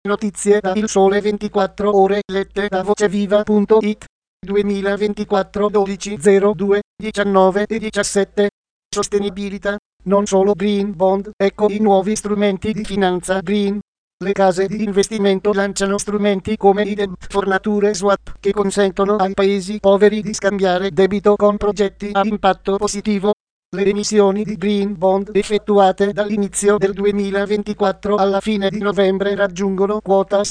Notizie da Il Sole 24 Ore lette da voceviva.it 2024 12/02 19 e 17. Sostenibilità. Non solo green bond, ecco i nuovi strumenti di finanza green. Le case di investimento lanciano strumenti come i debt fornature swap che consentono ai paesi poveri di scambiare debito con progetti a impatto positivo. Le emissioni di green bond effettuate dall'inizio del 2024 alla fine di novembre raggiungono quota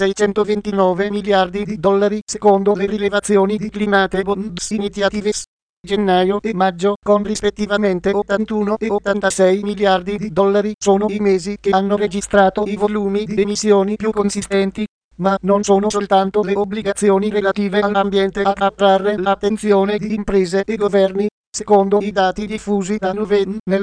629 miliardi di dollari secondo le rilevazioni di Climate Bonds Initiatives. Gennaio e maggio, con rispettivamente 81 e 86 miliardi di dollari, sono i mesi che hanno registrato i volumi di emissioni più consistenti. Ma non sono soltanto le obbligazioni relative all'ambiente a attrarre l'attenzione di imprese e governi. Secondo i dati diffusi da Nuven, nel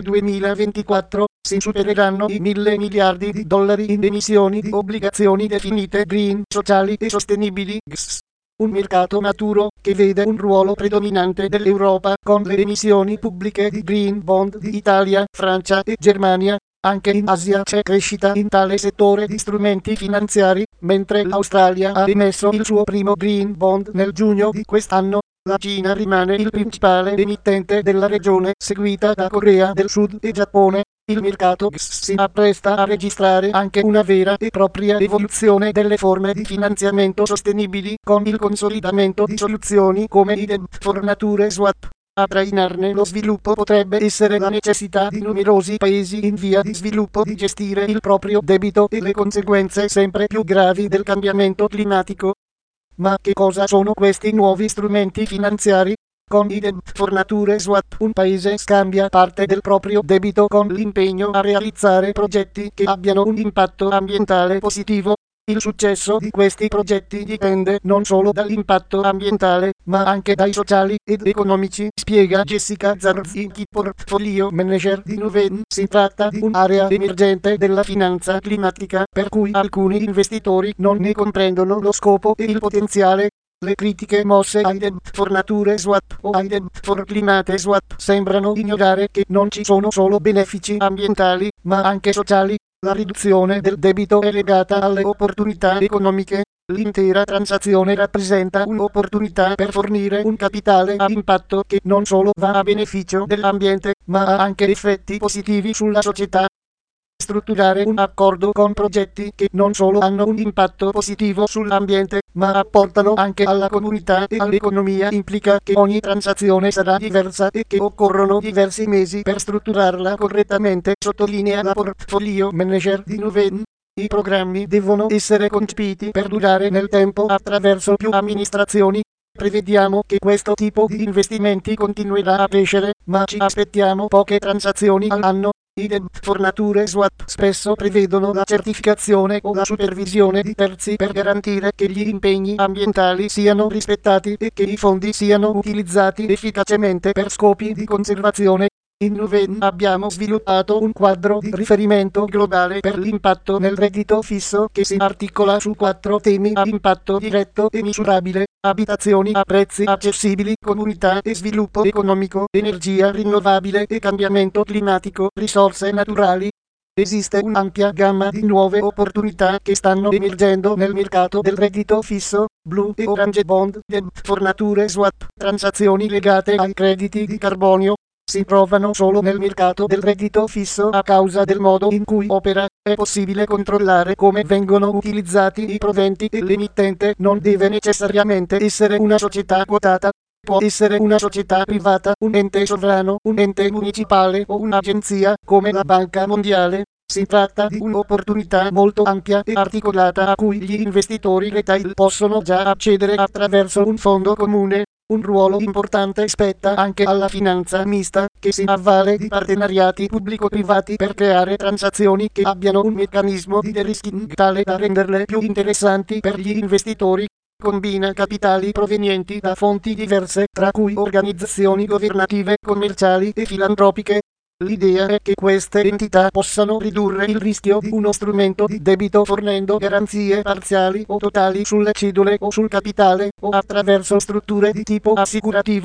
2024 si supereranno i 1.000 miliardi di dollari in emissioni di obbligazioni definite green, sociali e sostenibili (GS). Un mercato maturo che vede un ruolo predominante dell'Europa con le emissioni pubbliche di green bond di Italia, Francia e Germania. Anche in Asia c'è crescita in tale settore di strumenti finanziari, mentre l'Australia ha emesso il suo primo green bond nel giugno di quest'anno. La Cina rimane il principale emittente della regione, seguita da Corea del Sud e Giappone. Il mercato GS si appresta a registrare anche una vera e propria evoluzione delle forme di finanziamento sostenibili, con il consolidamento di soluzioni come i debt fornature swap. A trainarne lo sviluppo potrebbe essere la necessità di numerosi paesi in via di sviluppo di gestire il proprio debito e le conseguenze sempre più gravi del cambiamento climatico. Ma che cosa sono questi nuovi strumenti finanziari? Con i debt fornature swap un paese scambia parte del proprio debito con l'impegno a realizzare progetti che abbiano un impatto ambientale positivo. Il successo di questi progetti dipende non solo dall'impatto ambientale, ma anche dai sociali ed economici, spiega Jessica Zarzicki, portfolio manager di Nuven. Si tratta di un'area emergente della finanza climatica, per cui alcuni investitori non ne comprendono lo scopo e il potenziale. Le critiche mosse ai debt fornature swap o ai debt for climate swap sembrano ignorare che non ci sono solo benefici ambientali, ma anche sociali. La riduzione del debito è legata alle opportunità economiche. L'intera transazione rappresenta un'opportunità per fornire un capitale a impatto che non solo va a beneficio dell'ambiente, ma ha anche effetti positivi sulla società. Strutturare un accordo con progetti che non solo hanno un impatto positivo sull'ambiente, ma apportano anche alla comunità e all'economia implica che ogni transazione sarà diversa e che occorrono diversi mesi per strutturarla correttamente, sottolinea la portfolio manager di Nuven. I programmi devono essere concepiti per durare nel tempo attraverso più amministrazioni. Prevediamo che questo tipo di investimenti continuerà a crescere, ma ci aspettiamo poche transazioni all'anno. I debt fornature swap spesso prevedono la certificazione o la supervisione di terzi per garantire che gli impegni ambientali siano rispettati e che i fondi siano utilizzati efficacemente per scopi di conservazione. In Nuven abbiamo sviluppato un quadro di riferimento globale per l'impatto nel reddito fisso che si articola su 4 temi a impatto diretto e misurabile: abitazioni a prezzi accessibili, comunità e sviluppo economico, energia rinnovabile e cambiamento climatico, risorse naturali. Esiste un'ampia gamma di nuove opportunità che stanno emergendo nel mercato del reddito fisso: Blue e Orange Bond, debt fornature swap, transazioni legate ai crediti di carbonio. Si trovano solo nel mercato del reddito fisso a causa del modo in cui opera. È possibile controllare come vengono utilizzati i proventi e l'emittente non deve necessariamente essere una società quotata. Può essere una società privata, un ente sovrano, un ente municipale o un'agenzia come la Banca Mondiale. Si tratta di un'opportunità molto ampia e articolata a cui gli investitori retail possono già accedere attraverso un fondo comune. Un ruolo importante spetta anche alla finanza mista, che si avvale di partenariati pubblico-privati per creare transazioni che abbiano un meccanismo di de-risking tale da renderle più interessanti per gli investitori. Combina capitali provenienti da fonti diverse, tra cui organizzazioni governative, commerciali e filantropiche. L'idea è che queste entità possano ridurre il rischio di uno strumento di debito fornendo garanzie parziali o totali sulle cedole o sul capitale, o attraverso strutture di tipo assicurativo.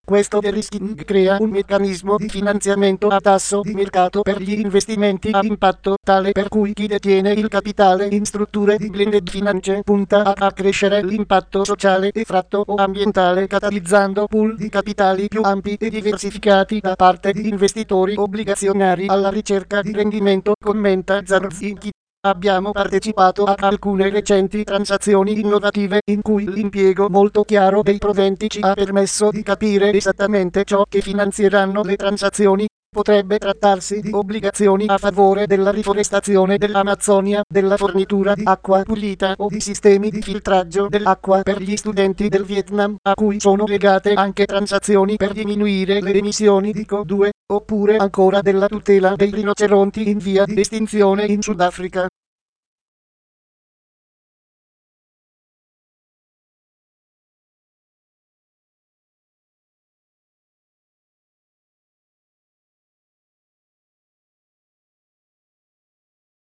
Questo de-risking crea un meccanismo di finanziamento a tasso di mercato per gli investimenti a impatto, tale per cui chi detiene il capitale in strutture di blended finance punta a accrescere l'impatto sociale e fratto o ambientale, catalizzando pool di capitali più ampi e diversificati da parte di investitori obbligazionari alla ricerca di rendimento, commenta Zarzinski. Abbiamo partecipato a alcune recenti transazioni innovative in cui l'impiego molto chiaro dei proventi ci ha permesso di capire esattamente ciò che finanzieranno le transazioni. Potrebbe trattarsi di obbligazioni a favore della riforestazione dell'Amazzonia, della fornitura di acqua pulita o di sistemi di filtraggio dell'acqua per gli studenti del Vietnam, a cui sono legate anche transazioni per diminuire le emissioni di CO2, oppure ancora della tutela dei rinoceronti in via di estinzione in Sudafrica.